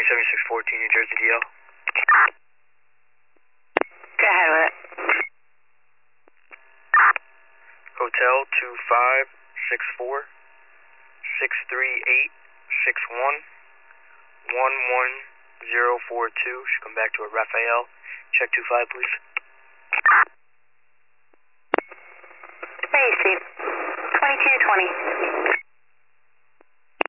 7614 New Jersey DL. Go ahead with it. Hotel 2564 63861 11042. Should come back to a Raphael. Check 25, please. Where are you, Steve? 2220.